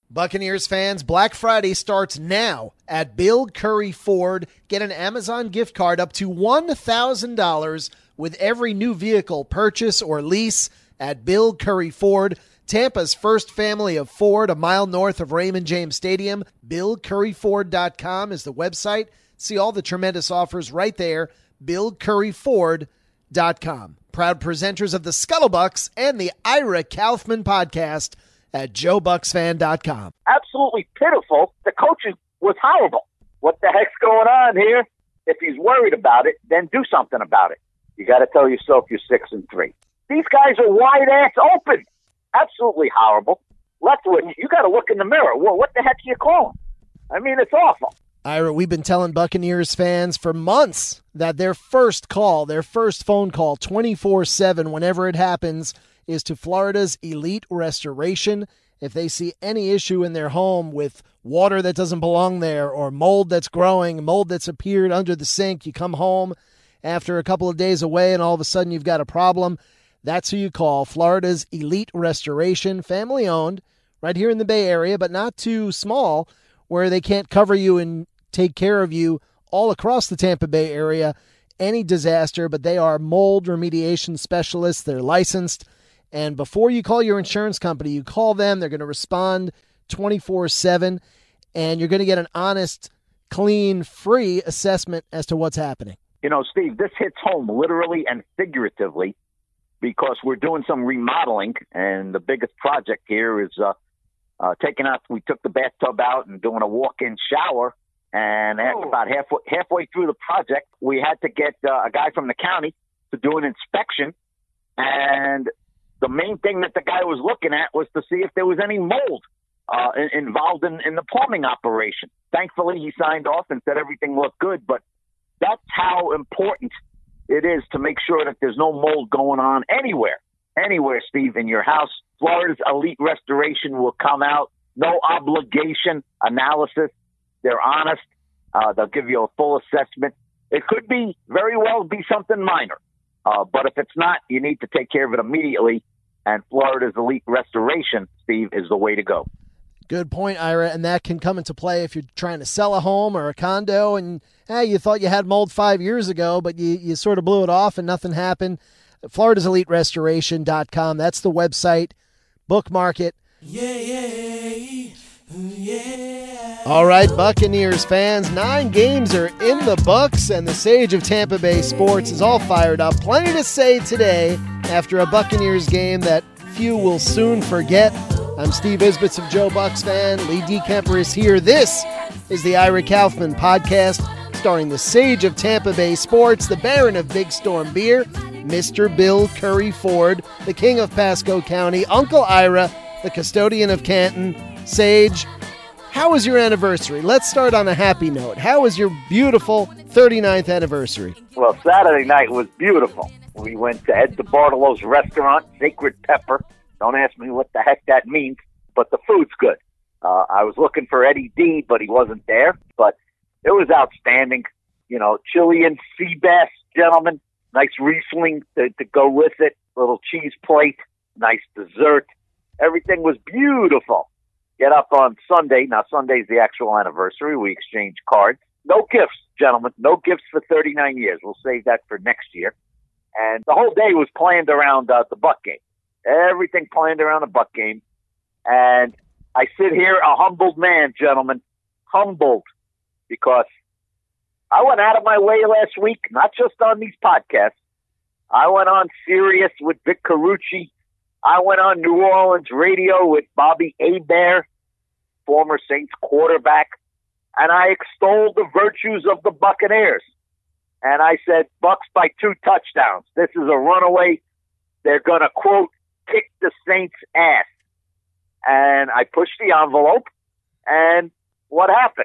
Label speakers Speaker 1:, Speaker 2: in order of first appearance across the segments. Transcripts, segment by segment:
Speaker 1: Buccaneers fans, Black Friday starts now at Bill Curry Ford. Get an Amazon gift card up to $1,000 with every new vehicle purchase or lease at Bill Curry Ford. Tampa's first family of Ford, a mile north of Raymond James Stadium. BillCurryFord.com is the website. See all the tremendous offers right there. BillCurryFord.com. Proud presenters of the Scuttlebucks and the Ira Kaufman podcast at JoeBucksFan.com.
Speaker 2: Absolutely pitiful. The coaching was horrible. What the heck's going on here? If he's worried about it, then do something about it. You got to tell yourself you're 6-3. These guys are wide ass open. Absolutely horrible. Leftwich, you got to look in the mirror. Well, what the heck are you calling? I mean, it's awful.
Speaker 1: Ira, we've been telling Buccaneers fans for months that their first phone call 24/7 whenever it happens is to Florida's Elite Restoration. If they see any issue in their home with water that doesn't belong there or mold that's growing, mold that's appeared under the sink, you come home after a couple of days away and all of a sudden you've got a problem, that's who you call. Florida's Elite Restoration, family owned, right here in the Bay Area, but not too small where they can't cover you and take care of you all across the Tampa Bay area, any disaster, but they are mold remediation specialists. They're licensed. And before you call your insurance company, you call them. They're going to respond 24/7, and you're going to get an honest, clean, free assessment as to what's happening.
Speaker 2: You know, Steve, this hits home literally and figuratively because we're doing some remodeling, and the biggest project here is we took the bathtub out and doing a walk-in shower, and about halfway through the project, we had to get a guy from the county to do an inspection, and the main thing that the guy was looking at was to see if there was any mold involved in the plumbing operation. Thankfully, he signed off and said everything looked good, but that's how important it is to make sure that there's no mold going on anywhere, Steve, in your house. Florida's Elite Restoration will come out, no obligation analysis. They're honest. They'll give you a full assessment. It could very well be something minor. But if it's not, you need to take care of it immediately. And Florida's Elite Restoration, Steve, is the way to go.
Speaker 1: Good point, Ira. And that can come into play if you're trying to sell a home or a condo and you thought you had mold 5 years ago, but you sort of blew it off and nothing happened. Florida's Elite Restoration.com. That's the website. Bookmark it. Yeah. All right, Buccaneers fans, 9 games are in the books, and the Sage of Tampa Bay Sports is all fired up. Plenty to say today after a Buccaneers game that few will soon forget. I'm Steve Isbitz of Joe Bucks Fan. Lee DeKemper is here. This is the Ira Kaufman podcast, starring the Sage of Tampa Bay Sports, the Baron of Big Storm Beer, Mr. Bill Curry Ford, the King of Pasco County, Uncle Ira, the custodian of Canton. Sage, how was your anniversary? Let's start on a happy note. How was your beautiful 39th anniversary?
Speaker 2: Well, Saturday night was beautiful. We went to Ed DeBartolo's restaurant, Sacred Pepper. Don't ask me what the heck that means, but the food's good. I was looking for Eddie D, but he wasn't there. But it was outstanding. You know, Chilean sea bass, gentlemen. Nice Riesling to go with it. Little cheese plate. Nice dessert. Everything was beautiful. Get up on Sunday. Now, Sunday's the actual anniversary. We exchange cards. No gifts, gentlemen. No gifts for 39 years. We'll save that for next year. And the whole day was planned around the Buck game. Everything planned around the Buck game. And I sit here a humbled man, gentlemen. Humbled. Because I went out of my way last week, not just on these podcasts. I went on Sirius with Vic Carucci. I went on New Orleans radio with Bobby Hebert, former Saints quarterback, and I extolled the virtues of the Buccaneers. And I said, Bucks by 2 touchdowns. This is a runaway. They're going to, quote, kick the Saints' ass. And I pushed the envelope, and what happened?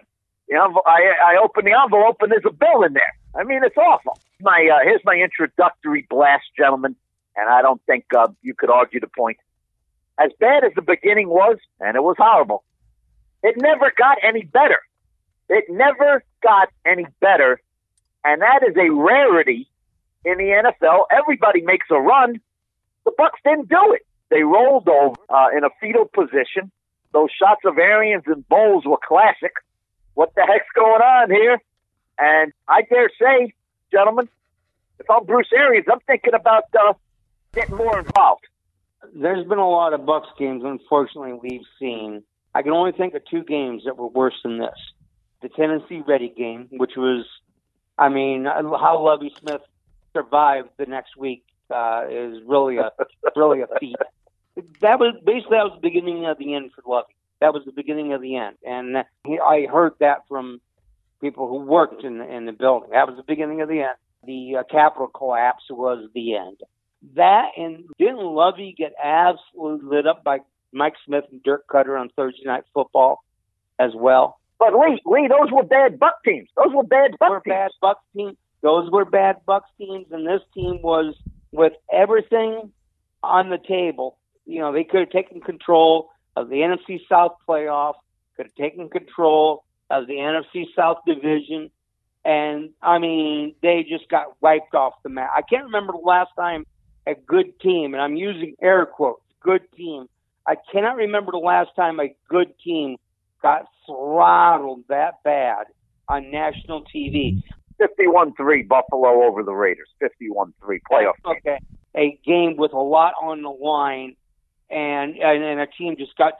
Speaker 2: I opened the envelope, and there's a bill in there. I mean, it's awful. Here's my introductory blast, gentlemen. And I don't think you could argue the point. As bad as the beginning was, and it was horrible, it never got any better. It never got any better. And that is a rarity in the NFL. Everybody makes a run. The Bucs didn't do it. They rolled over in a fetal position. Those shots of Arians and Bowles were classic. What the heck's going on here? And I dare say, gentlemen, if I'm Bruce Arians, I'm thinking about getting more involved.
Speaker 3: There's been a lot of Bucks games, unfortunately, we've seen. I can only think of two games that were worse than this. The Tennessee-Ready game, which was, how Lovie Smith survived the next week is really a feat. That was the beginning of the end for Lovie. That was the beginning of the end. And I heard that from people who worked in the building. That was the beginning of the end. The Capitol collapse was the end. That, and didn't Lovie get absolutely lit up by Mike Smith and Dirk Cutter on Thursday Night Football as well?
Speaker 2: But Lee, those were bad Buck teams. Those were bad Buck teams. Those were bad Bucks teams, and this team was with everything on the table. You know, they could have taken control of the NFC South playoff, could have taken control of the NFC South division, and, they just got wiped off the map. I can't remember the last time a good team, and I'm using air quotes, good team. I cannot remember the last time a good team got throttled that bad on national TV. 51-3 Buffalo over the Raiders. 51-3 playoff game.
Speaker 3: Okay. A game with a lot on the line, and a team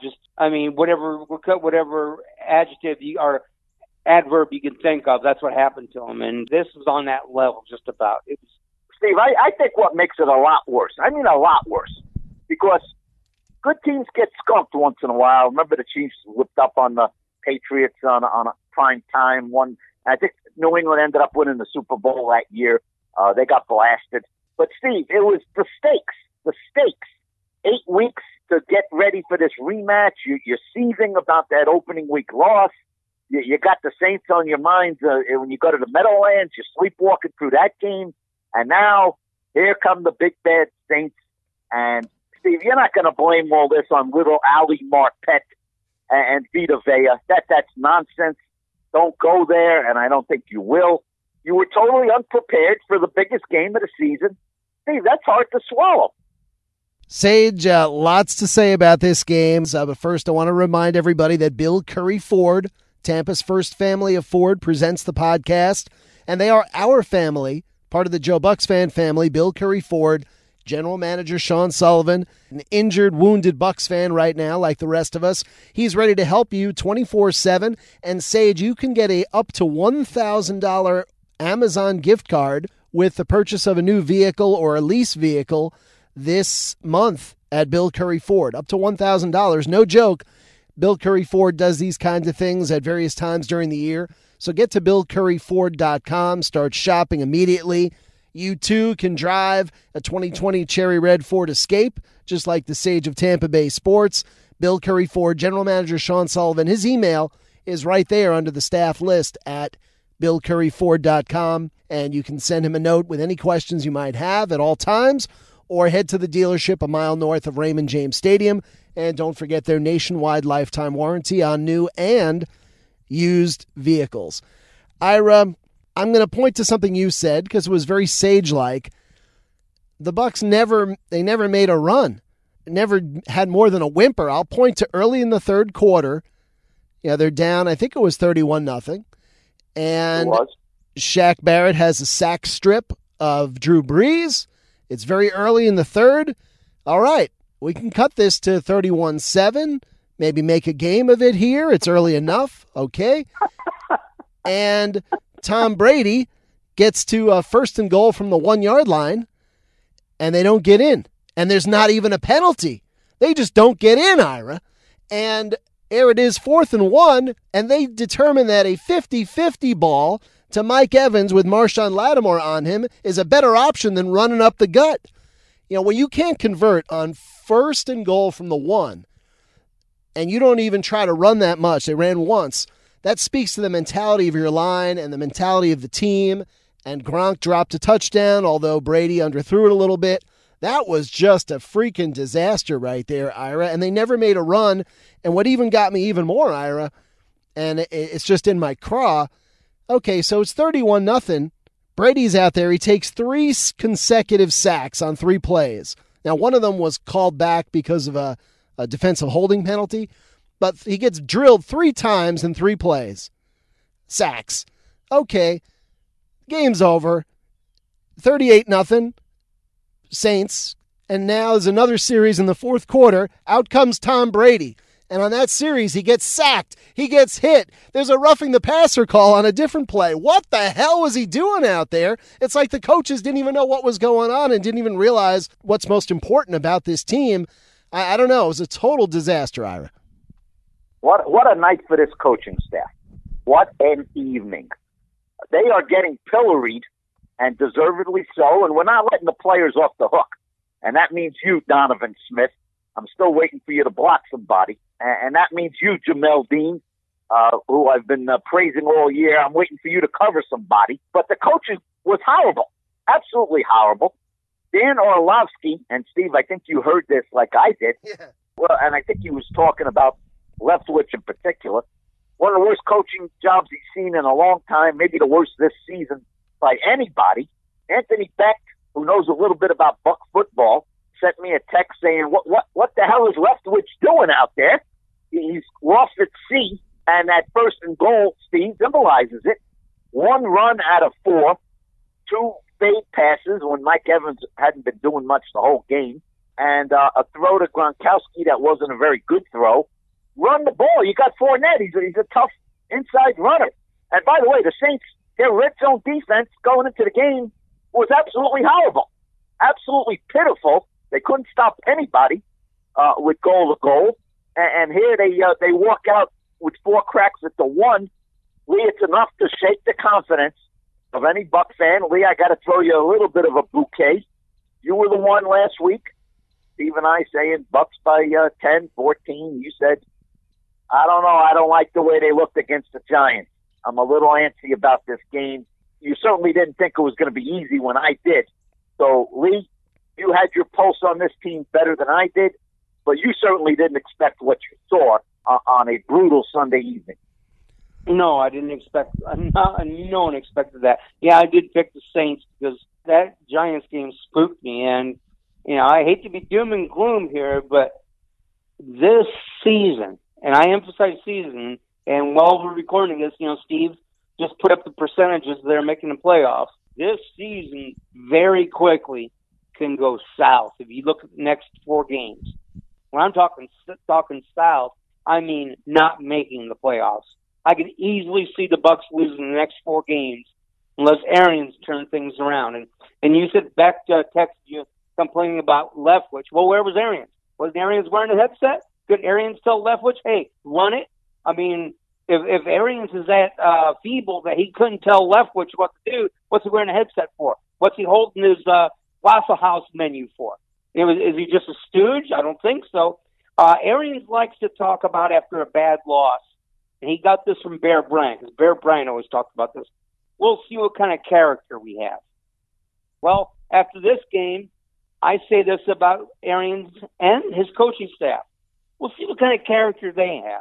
Speaker 3: whatever adjective or adverb you can think of, that's what happened to them. And this was on that level just about. It was,
Speaker 2: Steve, I think what makes it a lot worse, a lot worse, because good teams get skunked once in a while. Remember the Chiefs whipped up on the Patriots on a prime time one. I think New England ended up winning the Super Bowl that year. They got blasted. But, Steve, it was the stakes. 8 weeks to get ready for this rematch. You're seething about that opening week loss. You got the Saints on your minds when you go to the Meadowlands. You're sleepwalking through that game. And now, here come the big bad Saints. And, Steve, you're not going to blame all this on little Ali Marpet and Vita Vea. That's nonsense. Don't go there, and I don't think you will. You were totally unprepared for the biggest game of the season. Steve, that's hard to swallow.
Speaker 1: Sage, lots to say about this game. But first, I want to remind everybody that Bill Curry Ford, Tampa's first family of Ford, presents the podcast. And they are our family, part of the Joe Bucks fan family. Bill Curry Ford, General Manager Sean Sullivan, an injured, wounded Bucks fan right now, like the rest of us. He's ready to help you 24/7. And Sage, you can get a up to $1,000 Amazon gift card with the purchase of a new vehicle or a lease vehicle this month at Bill Curry Ford. Up to $1,000. No joke. Bill Curry Ford does these kinds of things at various times during the year. So get to BillCurryFord.com. Start shopping immediately. You, too, can drive a 2020 Cherry Red Ford Escape, just like the Sage of Tampa Bay Sports. Bill Curry Ford, General Manager Sean Sullivan. His email is right there under the staff list at BillCurryFord.com, and you can send him a note with any questions you might have at all times, or head to the dealership a mile north of Raymond James Stadium. And don't forget their nationwide lifetime warranty on new and used vehicles. Ira, I'm going to point to something you said because it was very sage-like. The Bucks never made a run. Never had more than a whimper. I'll point to early in the third quarter. Yeah, they're down. I think it was 31-0. And Shaq Barrett has a sack strip of Drew Brees. It's very early in the third. All right, we can cut this to 31-7. Maybe make a game of it here. It's early enough. Okay. And Tom Brady gets to first and goal from the 1-yard line, and they don't get in. And there's not even a penalty. They just don't get in, Ira. And there it is, 4th and 1, and they determine that a 50-50 ball to Mike Evans with Marshawn Lattimore on him is a better option than running up the gut. You know, when you can't convert on first and goal from the 1, and you don't even try to run that much, they ran once, that speaks to the mentality of your line and the mentality of the team. And Gronk dropped a touchdown, although Brady underthrew it a little bit. That was just a freaking disaster right there, Ira. And they never made a run. And what even got me even more, Ira, and it's just in my craw. Okay, so it's 31-0. Brady's out there. He takes 3 consecutive sacks on 3 plays. Now, one of them was called back because of a defensive holding penalty. but he gets drilled 3 times in 3 plays. Sacks. Okay, game's over. 38-0. Saints. And now there's another series in the fourth quarter. Out comes Tom Brady. And on that series, he gets sacked. He gets hit. There's a roughing the passer call on a different play. What the hell was he doing out there? It's like the coaches didn't even know what was going on and didn't even realize what's most important about this team. I don't know. It was a total disaster, Ira.
Speaker 2: What a night for this coaching staff. What an evening. They are getting pilloried, and deservedly so, and we're not letting the players off the hook. And that means you, Donovan Smith. I'm still waiting for you to block somebody. And that means you, Jamel Dean, who I've been praising all year. I'm waiting for you to cover somebody. But the coaching was horrible, absolutely horrible. Dan Orlovsky, and Steve, I think you heard this like I did.
Speaker 1: Yeah.
Speaker 2: Well, and I think he was talking about Leftwich in particular. One of the worst coaching jobs he's seen in a long time, maybe the worst this season by anybody. Anthony Beck, who knows a little bit about Buck football, sent me a text saying, what the hell is Leftwich doing out there? He's lost at sea, and that first and goal, Steve, symbolizes it. 1 run out of 4, 2 fade passes when Mike Evans hadn't been doing much the whole game, and a throw to Gronkowski that wasn't a very good throw. Run the ball. You got Fournette. He's a tough inside runner. And by the way, the Saints, their red zone defense going into the game was absolutely horrible, absolutely pitiful. They couldn't stop anybody with goal to goal. And here they walk out with 4 cracks at the 1. Lee, it's enough to shake the confidence of any Buck fan. Lee, I got to throw you a little bit of a bouquet. You were the one last week, Steve and I, saying Bucks by 10, 14. You said, I don't know. I don't like the way they looked against the Giants. I'm a little antsy about this game. You certainly didn't think it was going to be easy when I did. So, Lee, you had your pulse on this team better than I did, but you certainly didn't expect what you saw on a brutal Sunday evening.
Speaker 3: No, I didn't expect. No one expected that. Yeah, I did pick the Saints because that Giants game spooked me, and I hate to be doom and gloom here, but this season, and I emphasize season, and while we're recording this, Steve just put up the percentages they're making the playoffs. This season very quickly can go south if you look at the next 4 games. When I'm talking south, I mean not making the playoffs. I could easily see the Bucks losing the next 4 games unless Arians turn things around. And you said Beck texted you complaining about Leftwich. Well, where was Arians? Was Arians wearing a headset? Could Arians tell Leftwich, hey, run it? I mean, if Arians is that feeble that he couldn't tell Leftwich what to do, what's he wearing a headset for? What's he holding his Waffle House menu for? Is he just a stooge? I don't think so. Arians likes to talk about after a bad loss, and he got this from Bear Bryant, because Bear Bryant always talked about this. We'll see what kind of character we have. Well, after this game, I say this about Arians and his coaching staff. We'll see what kind of character they have.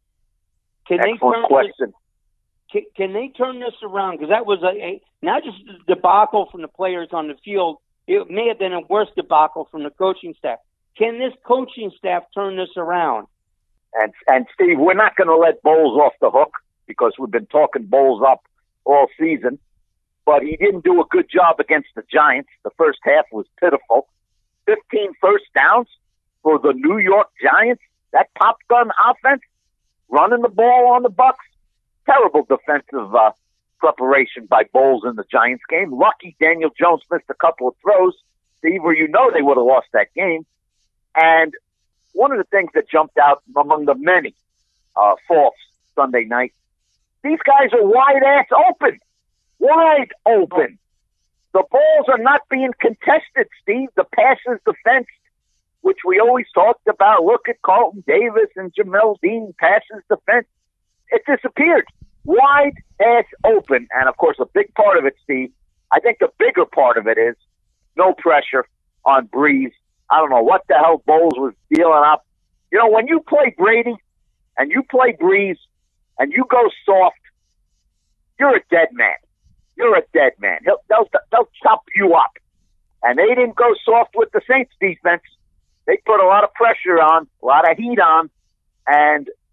Speaker 2: Excellent question.
Speaker 3: Can they turn this around? Because that was not just a debacle from the players on the field. It may have been a worse debacle from the coaching staff. Can this coaching staff turn this around?
Speaker 2: And Steve, we're not going to let Bowles off the hook because we've been talking Bowles up all season. But he didn't do a good job against the Giants. The first half was pitiful. 15 first downs for the New York Giants. That pop gun offense, running the ball on the Bucks. Terrible defensive preparation by Bowles in the Giants game. Lucky Daniel Jones missed a couple of throws, Steve, where they would have lost that game. And one of the things that jumped out among the many faults Sunday night, these guys are wide-ass open. Wide open. The balls are not being contested, Steve. The passes defensed, which we always talked about. Look at Carlton Davis and Jamel Dean, passes defense. It disappeared. Wide ass open. And, of course, a big part of it, Steve, I think the bigger part of it is no pressure on Breeze. I don't know what the hell Bowles was dealing up. When you play Brady and you play Breeze and you go soft, you're a dead man. You're a dead man. They'll chop you up. And they didn't go soft with the Saints defense. They put a lot of pressure on, a lot of heat on, and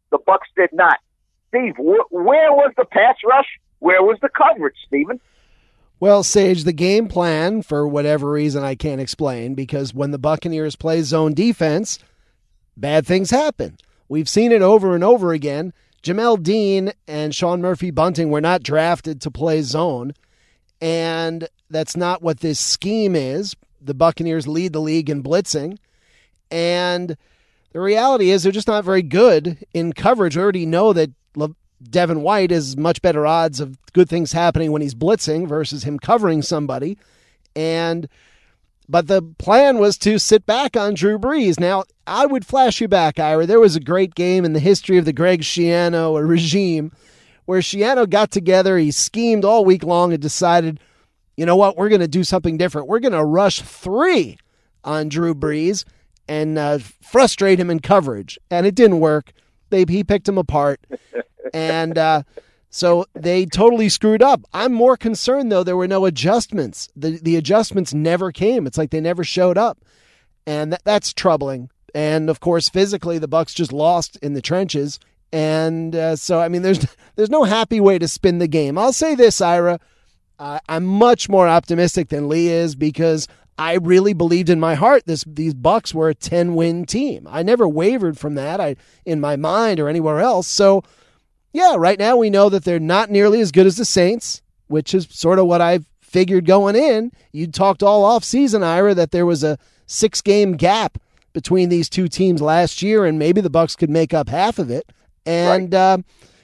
Speaker 2: The Bucs did not. Steve, where was the pass rush? Where was the coverage, Steven?
Speaker 1: Well, Sage, the game plan, for whatever reason I can't explain, because when the Buccaneers play zone defense, bad things happen. We've seen it over and over again. Jamel Dean and Sean Murphy-Bunting were not drafted to play zone, and that's not what this scheme is. The Buccaneers lead the league in blitzing, and the reality is they're just not very good in coverage. We already know that Devin White is much better odds of good things happening when he's blitzing versus him covering somebody. But the plan was to sit back on Drew Brees. Now, I would flash you back, Ira. There was a great game in the history of the Greg Schiano regime where Schiano got together, he schemed all week long and decided, you know what, we're going to do something different. We're going to rush 3 on Drew Brees and frustrate him in coverage. And it didn't work. He picked him apart. And so they totally screwed up. I'm more concerned, though, there were no adjustments. The adjustments never came. It's like they never showed up. And that's troubling. And, of course, physically, the Bucs just lost in the trenches. And so, I mean, there's no happy way to spin the game. I'll say this, Ira. I'm much more optimistic than Lee is because I really believed in my heart these Bucs were a 10-win team. I never wavered from that in my mind or anywhere else. So, yeah, right now we know that they're not nearly as good as the Saints, which is sort of what I figured going in. You talked all off season, Ira, that there was a 6-game gap between these two teams last year, and maybe the Bucs could make up half of it. And
Speaker 2: right.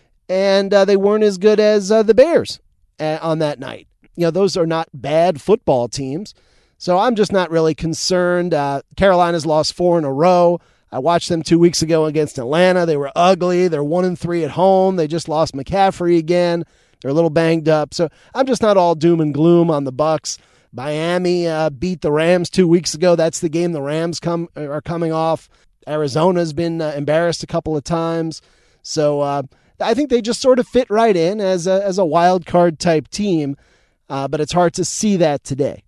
Speaker 1: They weren't as good as the Bears on that night. You know, those are not bad football teams. So I'm just not really concerned. Carolina's lost 4 in a row. I watched them 2 weeks ago against Atlanta. They were ugly. They're 1-3 at home. They just lost McCaffrey again. They're a little banged up. So I'm just not all doom and gloom on the Bucs. Miami beat the Rams 2 weeks ago. That's the game the Rams are coming off. Arizona's been embarrassed a couple of times. So I think they just sort of fit right in as a wild card type team. But it's hard to see that today.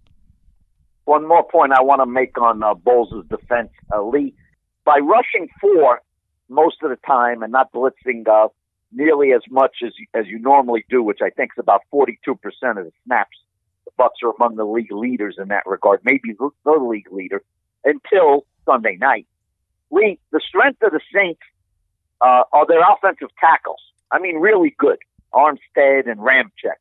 Speaker 2: One more point I want to make on Bowles' defense, Lee. By rushing 4 most of the time and not blitzing nearly as much as you normally do, which I think is about 42% of the snaps, the Bucs are among the league leaders in that regard, maybe the league leader, until Sunday night. Lee, the strength of the Saints are their offensive tackles. I mean, really good. Armstead and Ramczyk.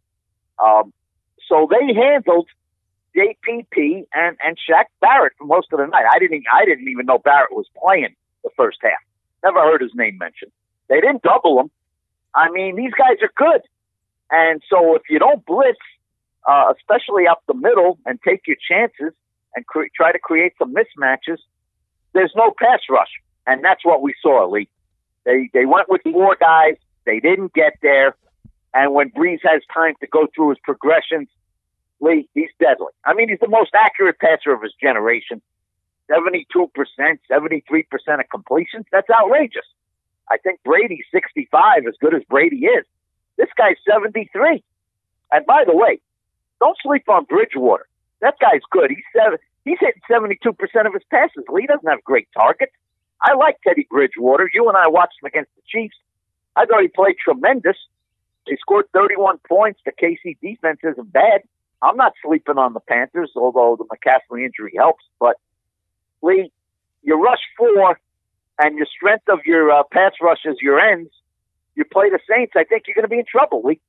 Speaker 2: So they handled JPP and Shaq Barrett for most of the night. I didn't even know Barrett was playing the first half. Never heard his name mentioned. They didn't double him. I mean, these guys are good. And so if you don't blitz, especially up the middle, and take your chances and try to create some mismatches, there's no pass rush. And that's what we saw, Lee. They went with 4 guys. They didn't get there. And when Brees has time to go through his progressions, Lee, he's deadly. I mean, he's the most accurate passer of his generation. 72%, 73% of completions. That's outrageous. I think Brady's 65, as good as Brady is. This guy's 73. And by the way, don't sleep on Bridgewater. That guy's good. He's hitting 72% of his passes. Lee doesn't have great targets. I like Teddy Bridgewater. You and I watched him against the Chiefs. I thought he played tremendous. He scored 31 points. The KC defense isn't bad. I'm not sleeping on the Panthers, although the McCaffrey injury helps. But, Lee, you rush 4, and your strength of your pass rush is your ends. You play the Saints, I think you're going to be in trouble, Lee.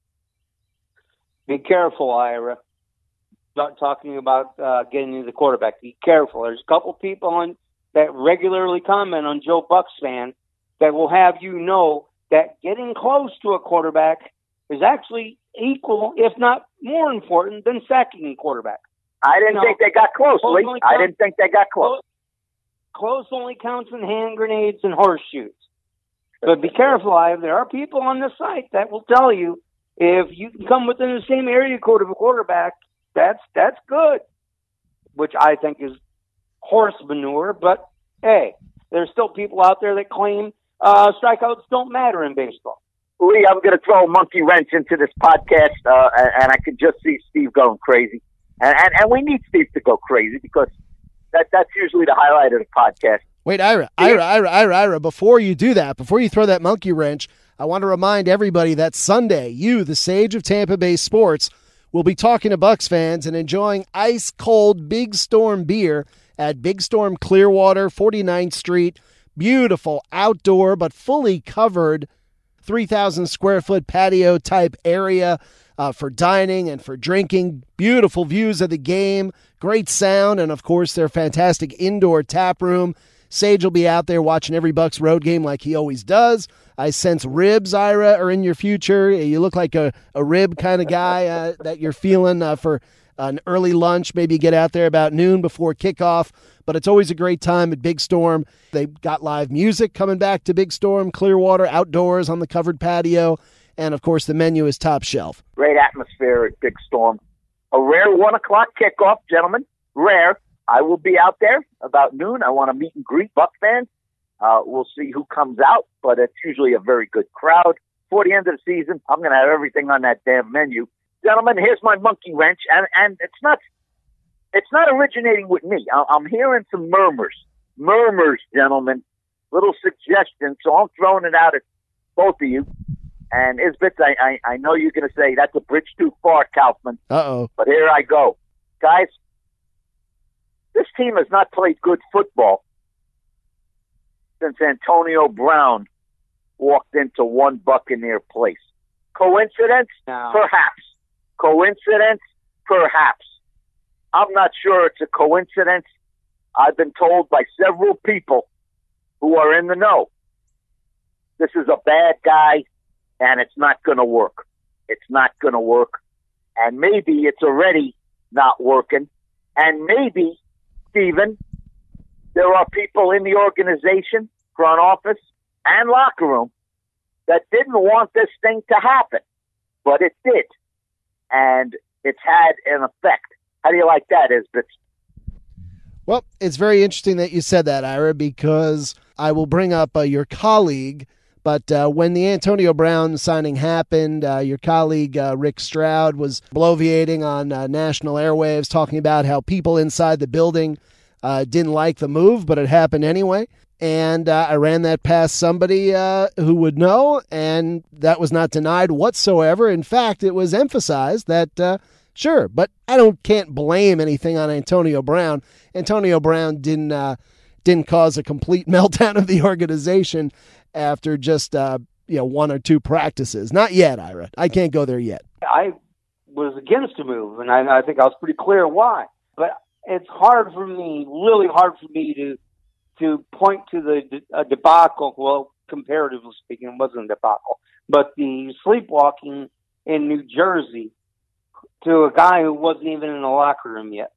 Speaker 3: Be careful, Ira. Not talking about getting into the quarterback. Be careful. There's a couple people on that regularly comment on Joe Buck's fan that will have you know that getting close to a quarterback is actually equal, if not more important, than sacking a quarterback.
Speaker 2: I didn't think they got close, Lee. I didn't think they got close.
Speaker 3: Close only counts in hand grenades and horseshoes. But be careful, Ira. There are people on this site that will tell you if you can come within the same area code of a quarterback, that's good, which I think is horse manure. But, hey, there's still people out there that claim strikeouts don't matter in baseball.
Speaker 2: Lee, I'm going to throw a monkey wrench into this podcast, and I can just see Steve going crazy. And we need Steve to go crazy because that's usually the highlight of the podcast.
Speaker 1: Wait, Ira, before you do that, before you throw that monkey wrench, I want to remind everybody that Sunday, you, the sage of Tampa Bay sports, will be talking to Bucs fans and enjoying ice-cold Big Storm beer at Big Storm Clearwater, 49th Street. Beautiful outdoor but fully covered 3,000-square-foot patio-type area for dining and for drinking. Beautiful views of the game, great sound, and, of course, their fantastic indoor tap room. Sage will be out there watching every Bucs road game like he always does. I sense ribs, Ira, are in your future. You look like a rib kind of guy that you're feeling for an early lunch. Maybe get out there about noon before kickoff. But it's always a great time at Big Storm. They've got live music coming back to Big Storm, Clearwater, outdoors on the covered patio. And, of course, the menu is top shelf.
Speaker 2: Great atmosphere at Big Storm. A rare 1 o'clock kickoff, gentlemen. Rare. I will be out there about noon. I want to meet and greet Buck fans. We'll see who comes out, but it's usually a very good crowd. For the end of the season, I'm going to have everything on that damn menu. Gentlemen, here's my monkey wrench, and it's not originating with me. I'm hearing some murmurs, gentlemen, little suggestions, so I'm throwing it out at both of you. And Isbitz, I know you're going to say that's a bridge too far, Kaufman.
Speaker 1: Uh-oh.
Speaker 2: But here I go. Guys, this team has not played good football since Antonio Brown walked into one Buccaneer place. Coincidence?
Speaker 3: No.
Speaker 2: Perhaps. Coincidence? Perhaps. I'm not sure it's a coincidence. I've been told by several people who are in the know. This is a bad guy, and it's not going to work. It's not going to work. And maybe it's already not working. And maybe, Stephen, there are people in the organization, front office, and locker room that didn't want this thing to happen. But it did. And it's had an effect. How do you like that, Isbitz?
Speaker 1: Well, it's very interesting that you said that, Ira, because I will bring up your colleague. But when the Antonio Brown signing happened, your colleague Rick Stroud was bloviating on national airwaves, talking about how people inside the building didn't like the move, but it happened anyway. And I ran that past somebody who would know, and that was not denied whatsoever. In fact, it was emphasized that, sure, but I can't blame anything on Antonio Brown. Antonio Brown didn't cause a complete meltdown of the organization after just 1 or 2 practices. Not yet, Ira. I can't go there yet.
Speaker 3: I was against the move, and I think I was pretty clear why. But it's hard for me, really hard for me to point to the debacle. Well, comparatively speaking, it wasn't a debacle, but the sleepwalking in New Jersey to a guy who wasn't even in the locker room yet.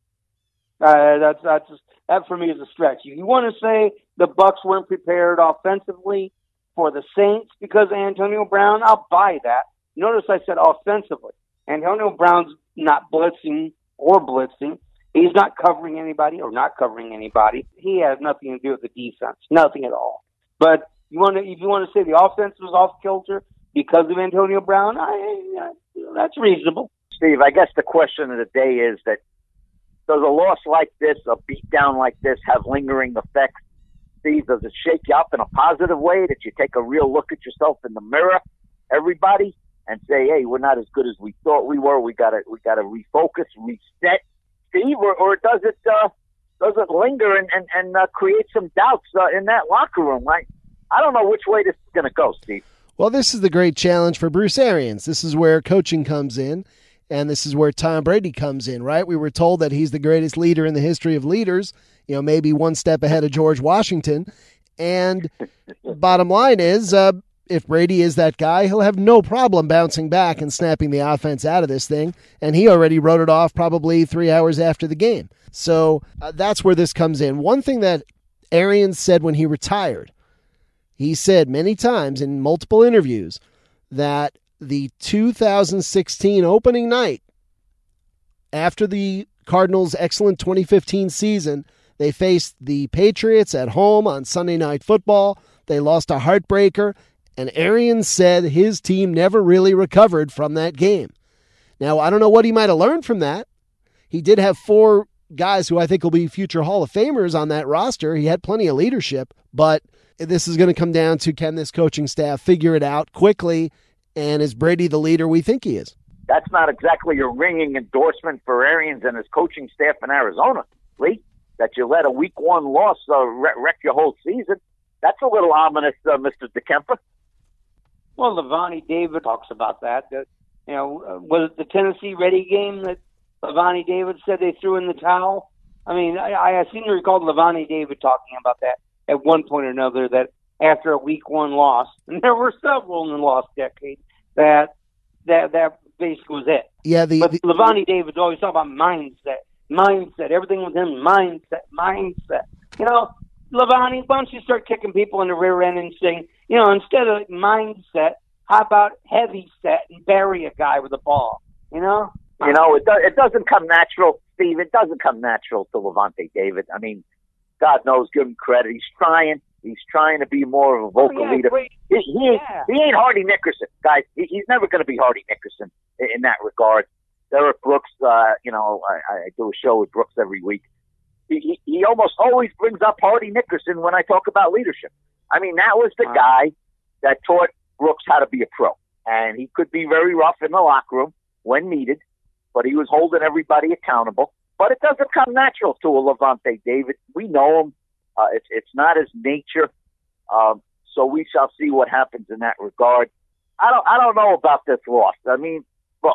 Speaker 3: That for me is a stretch. You want to say the Bucs weren't prepared offensively for the Saints because of Antonio Brown? I'll buy that. Notice I said offensively. Antonio Brown's not blitzing or blitzing. He's not covering anybody or not covering anybody. He has nothing to do with the defense, nothing at all. But if you want to say the offense was off kilter because of Antonio Brown, that's reasonable.
Speaker 2: Steve, I guess the question of the day is that does a loss like this, a beatdown like this, have lingering effects? Steve, does it shake you up in a positive way that you take a real look at yourself in the mirror, everybody, and say, hey, we're not as good as we thought we were. We gotta refocus, reset, Steve, or does it linger and create some doubts in that locker room? I don't know which way this is going to go, Steve.
Speaker 1: Well, this is the great challenge for Bruce Arians. This is where coaching comes in, and this is where Tom Brady comes in, right? We were told that he's the greatest leader in the history of leaders, maybe one step ahead of George Washington. And bottom line is, if Brady is that guy, he'll have no problem bouncing back and snapping the offense out of this thing. And he already wrote it off probably 3 hours after the game. So that's where this comes in. One thing that Arians said when he retired, he said many times in multiple interviews that the 2016 opening night, after the Cardinals' excellent 2015 season, they faced the Patriots at home on Sunday Night Football. They lost a heartbreaker, and Arians said his team never really recovered from that game. Now, I don't know what he might have learned from that. He did have 4 guys who I think will be future Hall of Famers on that roster. He had plenty of leadership, but this is going to come down to, can this coaching staff figure it out quickly, and is Brady the leader we think he is?
Speaker 2: That's not exactly a ringing endorsement for Arians and his coaching staff in Arizona, Lee, that you let a week one loss wreck your whole season. That's a little ominous, Mr. DeKemper.
Speaker 3: Well, Levani David talks about that. Was it the Tennessee Ready game that Levani David said they threw in the towel? I mean, I seem to recall Levani David talking about that at one point or another, that after a week one loss, and there were several in the lost decade, that basically was it.
Speaker 1: Yeah,
Speaker 3: but Levani David's always talking about mindset, everything with him, mindset. Levani, why don't you start kicking people in the rear end and saying, instead of mindset, how about heavy set and bury a guy with a ball?
Speaker 2: It doesn't come natural, Steve. It doesn't come natural to Levante David. I mean, God knows, give him credit. He's trying. He's trying to be more of a vocal leader. He ain't Hardy Nickerson, guys. He's never going to be Hardy Nickerson in that regard. Derek Brooks, I do a show with Brooks every week. He almost always brings up Hardy Nickerson when I talk about leadership. I mean, that was the guy that taught Brooks how to be a pro. And he could be very rough in the locker room when needed, but he was holding everybody accountable. But it doesn't come natural to a Levante David. We know him. It's not his nature. So we shall see what happens in that regard. I don't know about this loss. I mean, look,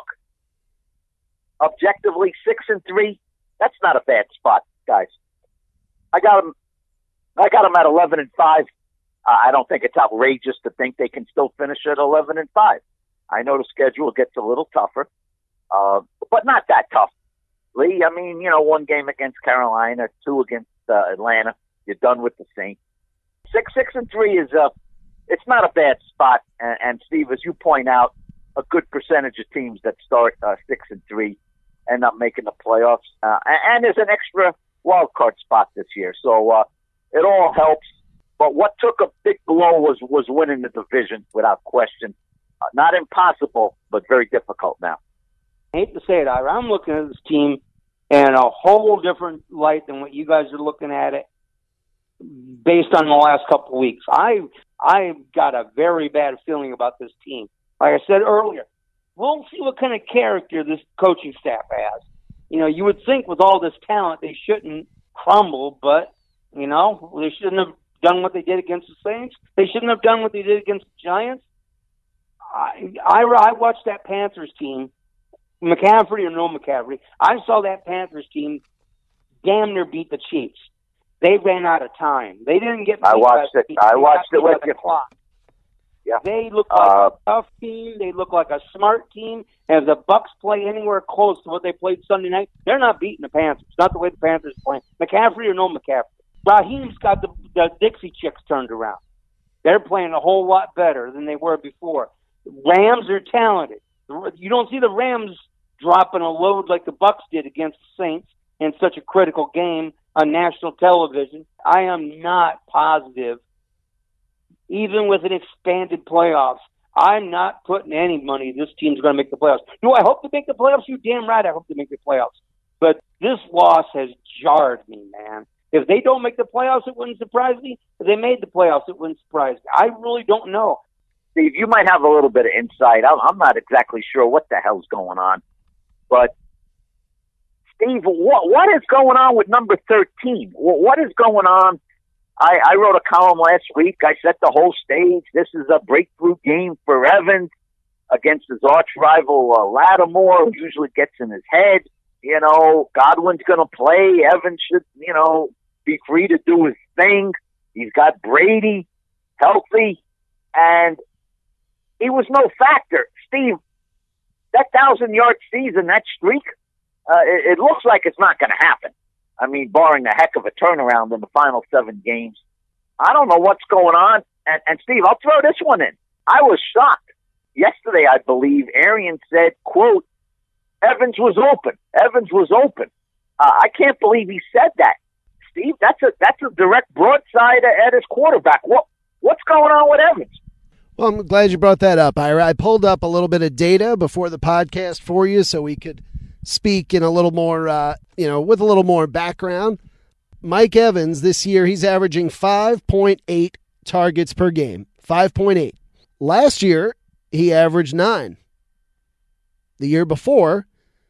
Speaker 2: objectively 6-3, that's not a bad spot, guys. I got them at 11-5. I don't think it's outrageous to think they can still finish at 11-5. I know the schedule gets a little tougher, but not that tough. Lee, I mean, one game against Carolina, 2 against Atlanta. You're done with the Saints. 6-3 is it's not a bad spot. And Steve, as you point out, a good percentage of teams that start 6-3 end up making the playoffs. And there's an extra wild card spot this year, so it all helps. But what took a big blow was winning the division without question. Not impossible, but very difficult now.
Speaker 3: I hate to say it, Ira, I'm looking at this team in a whole different light than what you guys are looking at it based on the last couple of weeks. I've got a very bad feeling about this team. Like I said earlier, we'll see what kind of character this coaching staff has. You would think with all this talent they shouldn't crumble, but, they shouldn't have done what they did against the Saints. They shouldn't have done what they did against the Giants. I watched that Panthers team, McCaffrey or no McCaffrey, I saw that Panthers team damn near beat the Chiefs. They ran out of time. They didn't get. I watched it
Speaker 2: with you.
Speaker 3: Yeah. They look like a tough team. They look like a smart team. And if the Bucs play anywhere close to what they played Sunday night, they're not beating the Panthers. Not the way the Panthers play. McCaffrey or no McCaffrey. Raheem's got the Dixie Chicks turned around. They're playing a whole lot better than they were before. Rams are talented. You don't see the Rams dropping a load like the Bucs did against the Saints in such a critical game on national television. I am not positive, even with an expanded playoffs, I'm not putting any money this team's going to make the playoffs. Do I hope to make the playoffs? You damn right I hope to make the playoffs. But this loss has jarred me, man. If they don't make the playoffs, it wouldn't surprise me. If they made the playoffs, it wouldn't surprise me. I really don't know.
Speaker 2: Steve, you might have a little bit of insight. I'm not exactly sure what the hell's going on. But, Steve, what is going on with number 13? What is going on? I wrote a column last week. I set the whole stage. This is a breakthrough game for Evans against his arch rival Lattimore, who usually gets in his head. Godwin's going to play. Evans should, be free to do his thing. He's got Brady healthy, and he was no factor. Steve, that 1,000-yard season, that streak, it looks like it's not going to happen. I mean, barring a heck of a turnaround in the final 7 games. I don't know what's going on. And Steve, I'll throw this one in. I was shocked. Yesterday, I believe, Arians said, quote, Evans was open. Evans was open. I can't believe he said that. Steve, that's a direct broadside at his quarterback. What's going on with Evans?
Speaker 1: Well, I'm glad you brought that up, Ira. I pulled up a little bit of data before the podcast for you so we could speak in a little more, with a little more background. Mike Evans this year, he's averaging 5.8 targets per game. 5.8. Last year, he averaged 9. The year before,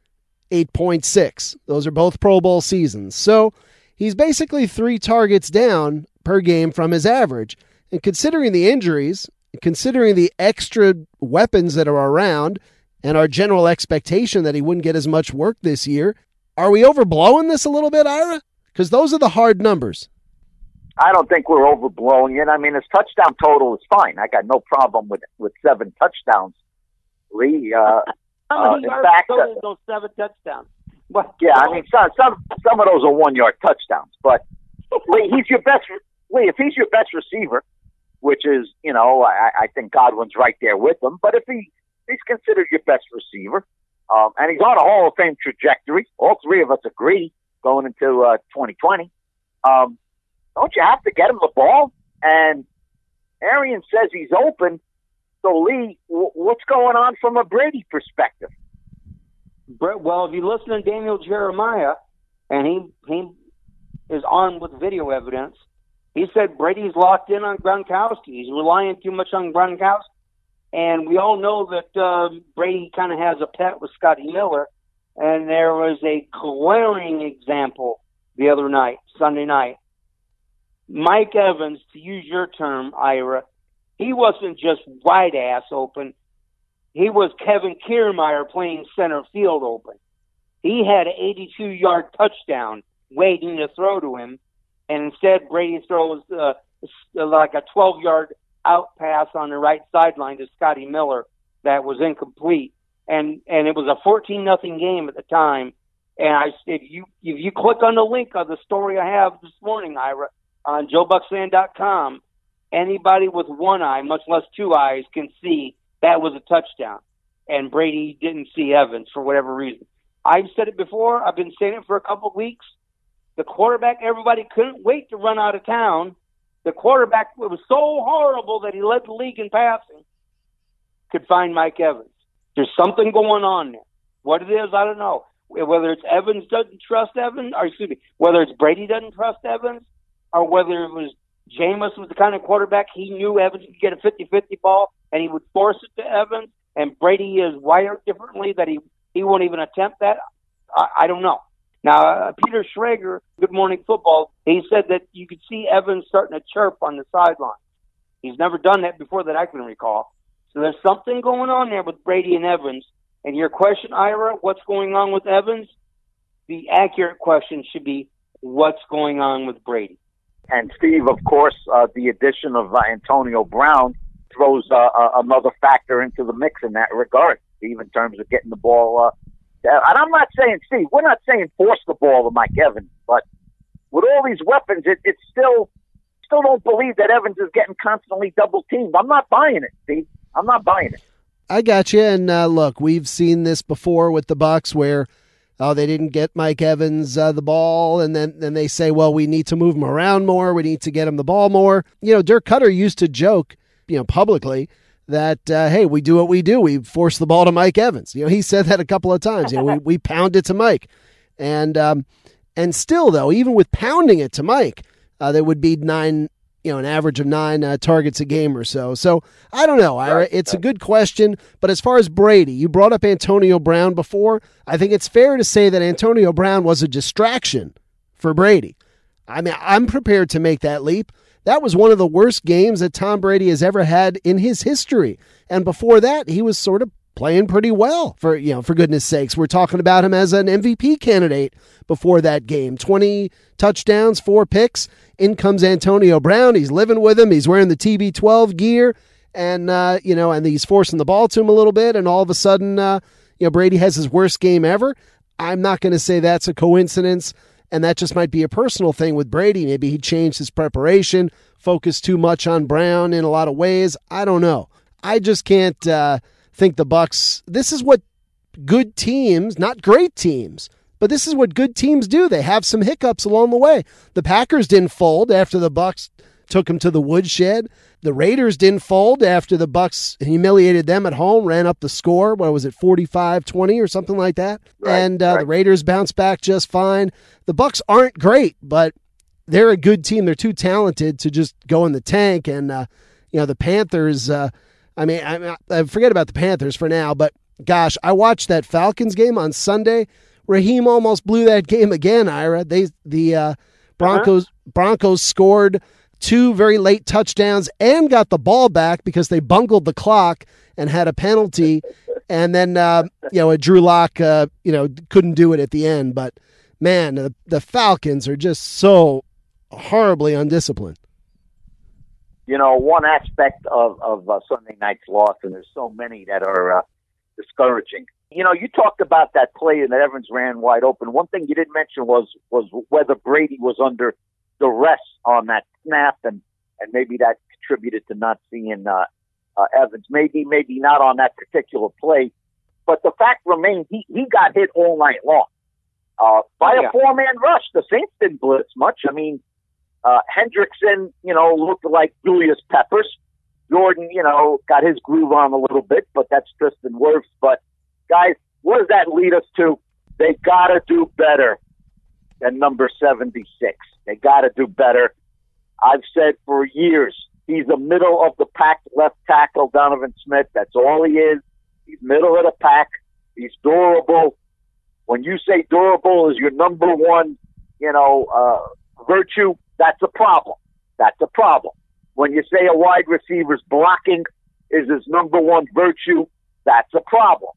Speaker 1: 8.6. Those are both Pro Bowl seasons. So he's basically 3 targets down per game from his average. And considering the injuries, considering the extra weapons that are around, and our general expectation that he wouldn't get as much work this year, are we overblowing this a little bit, Ira? Because those are the hard numbers.
Speaker 2: I don't think we're overblowing it. I mean, his touchdown total is fine. I got no problem with 7 touchdowns. Lee,
Speaker 3: how many yards total those 7 touchdowns? What?
Speaker 2: Yeah, I mean, some of those are 1-yard touchdowns. But Lee, if he's your best receiver, which is, I think Godwin's right there with him. But if he's considered your best receiver, and he's on a Hall of Fame trajectory, all 3 of us agree going into 2020. Don't you have to get him the ball? And Arian says he's open. So, Lee, what's going on from a Brady perspective?
Speaker 3: Well, if you listen to Daniel Jeremiah, and he is armed with video evidence, he said Brady's locked in on Gronkowski. He's relying too much on Gronkowski. And we all know that Brady kind of has a pet with Scotty Miller. And there was a glaring example the other night, Sunday night. Mike Evans, to use your term, Ira, he wasn't just wide-ass open. He was Kevin Kiermaier playing center field open. He had an 82-yard touchdown waiting to throw to him, and instead Brady throws like a 12-yard out pass on the right sideline to Scotty Miller that was incomplete. And it was a 14-0 game at the time. And if you click on the link of the story I have this morning, Ira, on JoeBucksFan.com, anybody with one eye, much less 2 eyes, can see that was a touchdown. And Brady didn't see Evans for whatever reason. I've said it before. I've been saying it for a couple of weeks. The quarterback, everybody couldn't wait to run out of town. The quarterback, it was so horrible that he led the league in passing, could find Mike Evans. There's something going on there. What it is, I don't know. Whether it's Evans doesn't trust Evans, or excuse me, whether it's Brady doesn't trust Evans, or whether it was Jameis was the kind of quarterback he knew Evans could get a 50-50 ball and he would force it to Evans, and Brady is wired differently that he won't even attempt that. I don't know. Now, Peter Schrager, Good Morning Football, he said that you could see Evans starting to chirp on the sideline. He's never done that before that I can recall. So there's something going on there with Brady and Evans. And your question, Ira, what's going on with Evans? The accurate question should be, what's going on with Brady?
Speaker 2: And Steve, of course, the addition of Antonio Brown throws another factor into the mix in that regard, Steve, in terms of getting the ball. And I'm not saying, Steve, we're not saying force the ball to Mike Evans, but with all these weapons, it's still don't believe that Evans is getting constantly double teamed. I'm not buying it, Steve. I'm not buying it.
Speaker 1: I got you. And look, we've seen this before with the Bucs where they didn't get Mike Evans the ball, and then they say, well, we need to move him around more. We need to get him the ball more. Dirk Cutter used to joke, publicly that, hey, we do what we do. We force the ball to Mike Evans. He said that a couple of times. We pound it to Mike. And still, though, even with pounding it to Mike, there would be an average of 9 targets a game or so. So I don't know, Ira. It's a good question. But as far as Brady, you brought up Antonio Brown before. I think it's fair to say that Antonio Brown was a distraction for Brady. I mean, I'm prepared to make that leap. That was one of the worst games that Tom Brady has ever had in his history. And before that, he was sort of playing pretty well, for goodness sakes. We're talking about him as an MVP candidate before that game. 20 touchdowns, 4 picks. In comes Antonio Brown. He's living with him. He's wearing the TB12 gear, and and he's forcing the ball to him a little bit. And all of a sudden, Brady has his worst game ever. I'm not going to say that's a coincidence, and that just might be a personal thing with Brady. Maybe he changed his preparation, focused too much on Brown in a lot of ways. I don't know. I just can't think the Bucs. This is what good teams, not great teams, but this is what good teams do. They have some hiccups along the way. The Packers didn't fold after the Bucs took them to the woodshed. The Raiders didn't fold after the Bucs humiliated them at home, ran up the score. What was it, 45-20 or something like that?
Speaker 2: Right,
Speaker 1: and
Speaker 2: right.
Speaker 1: The Raiders bounced back just fine. The Bucs aren't great, but they're a good team. They're too talented to just go in the tank. And, the Panthers, I forget about the Panthers for now, but gosh, I watched that Falcons game on Sunday. Raheem almost blew that game again, Ira. The Broncos scored 2 very late touchdowns and got the ball back because they bungled the clock and had a penalty. And then, Drew Lock, couldn't do it at the end. But, man, the Falcons are just so horribly undisciplined.
Speaker 2: One aspect of Sunday night's loss, and there's so many that are discouraging. You talked about that play that Evans ran wide open. One thing you didn't mention was whether Brady was under duress on that snap, and maybe that contributed to not seeing Evans. Maybe not on that particular play, but the fact remains he got hit all night long by a 4-man rush. The Saints didn't blitz much. I mean, Hendrickson, looked like Julius Peppers. Jordan, got his groove on a little bit, but that's Tristan Wirfs. But guys, what does that lead us to? They got to do better than number 76. They got to do better. I've said for years, he's a middle of the pack left tackle, Donovan Smith. That's all he is. He's middle of the pack. He's durable. When you say durable is your number one, virtue, that's a problem. That's a problem. When you say a wide receiver's blocking is his number one virtue, that's a problem.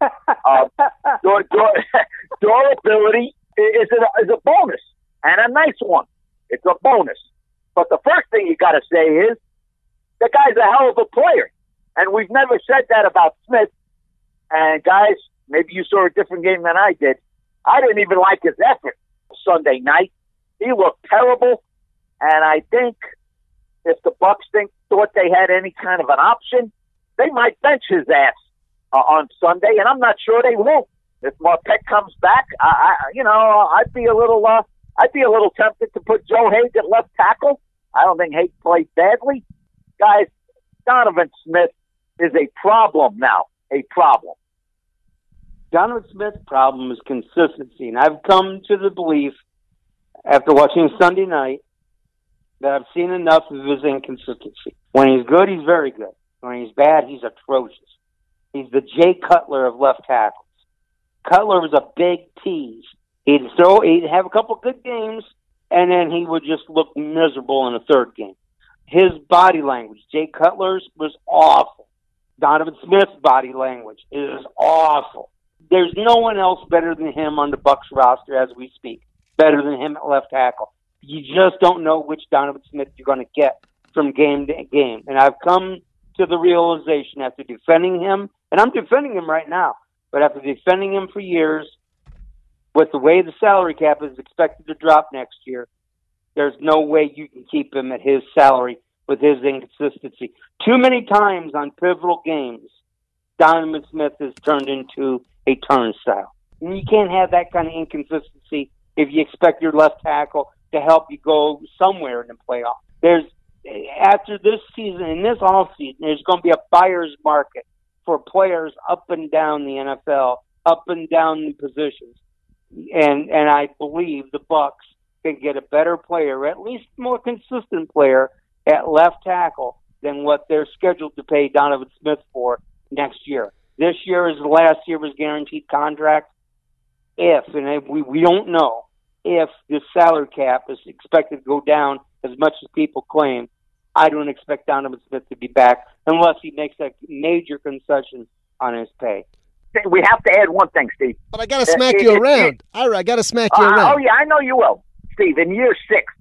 Speaker 2: Durability is a bonus, and a nice one. It's a bonus. But the first thing you got to say is, the guy's a hell of a player. And we've never said that about Smith. And guys, maybe you saw a different game than I did. I didn't even like his effort Sunday night. He looked terrible. And I think if the Bucs thought they had any kind of an option, they might bench his ass on Sunday. And I'm not sure they won't. If Marpet comes back, I'd be a little tempted to put Joe Haig at left tackle. I don't think Haig played badly. Guys, Donovan Smith is a problem now. A problem.
Speaker 3: Donovan Smith's problem is consistency. And I've come to the belief, after watching Sunday night, that I've seen enough of his inconsistency. When he's good, he's very good. When he's bad, he's atrocious. He's the Jay Cutler of left tackles. Cutler was a big tease. He'd have a couple good games, and then he would just look miserable in a third game. His body language, Jay Cutler's, was awful. Donovan Smith's body language is awful. There's no one else better than him on the Bucs roster as we speak, better than him at left tackle. You just don't know which Donovan Smith you're going to get from game to game. And I've come to the realization after defending him, and I'm defending him right now, but after defending him for years, with the way the salary cap is expected to drop next year, there's no way you can keep him at his salary with his inconsistency. Too many times on pivotal games, Donovan Smith has turned into a turnstile. And you can't have that kind of inconsistency if you expect your left tackle to help you go somewhere in the playoff. After this season, and this offseason, there's going to be a buyer's market for players up and down the NFL, up and down the positions. And I believe the Bucs can get a better player, at least more consistent player at left tackle than what they're scheduled to pay Donovan Smith for next year. This year is the last year of his guaranteed contract. We don't know if the salary cap is expected to go down as much as people claim. I don't expect Donovan Smith to be back unless he makes a major concession on his pay.
Speaker 2: We have to add one thing, Steve.
Speaker 1: But I got to smack you around. Ira, I got to smack you around.
Speaker 2: Oh, yeah, I know you will. Steve, in year six,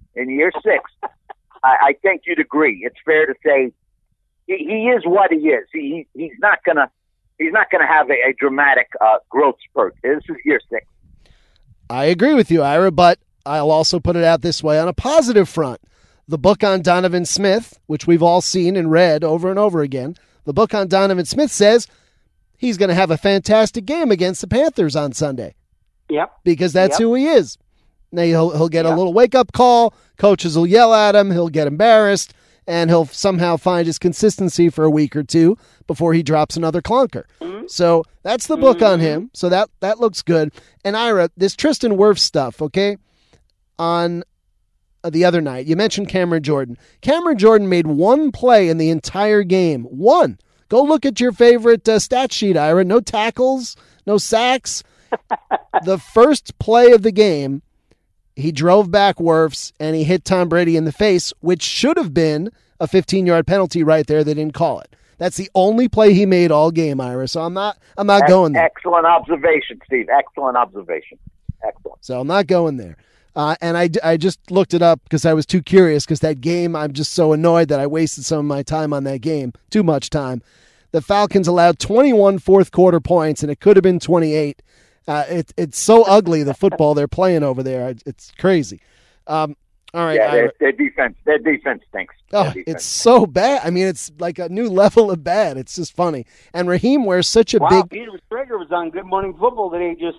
Speaker 2: I think you'd agree. It's fair to say he is what he is. He's not gonna have a dramatic growth spurt. This is year 6.
Speaker 1: I agree with you, Ira, but I'll also put it out this way on a positive front. The book on Donovan Smith, which we've all seen and read over and over again, the book on Donovan Smith says he's going to have a fantastic game against the Panthers on Sunday.
Speaker 3: Yep.
Speaker 1: Because that's who he is. Now he'll get a little wake-up call. Coaches will yell at him. He'll get embarrassed, and he'll somehow find his consistency for a week or two before he drops another clunker. So that's the book on him. So that looks good. And Ira, this Tristan Wirfs stuff, okay, on the other night, you mentioned Cameron Jordan. Cameron Jordan made one play in the entire game. One. Go look at your favorite stat sheet, Ira. No tackles, no sacks. The first play of the game, he drove back Wirfs and he hit Tom Brady in the face, which should have been a 15-yard penalty right there. They didn't call it. That's the only play he made all game, Ira. So I'm not going there.
Speaker 2: Excellent observation, Steve. Excellent observation. Excellent.
Speaker 1: So I'm not going there. And I just looked it up because I was too curious, because that game, I'm just so annoyed that I wasted some of my time on that game. Too much time. The Falcons allowed 21 fourth-quarter points, and it could have been 28. It's so ugly, the football they're playing over there. It's crazy. All right.
Speaker 2: Yeah, their defense stinks.
Speaker 1: It's so bad. I mean, it's like a new level of bad. It's just funny. And Raheem wears such a big...
Speaker 3: Peter Schrager was on Good Morning Football today just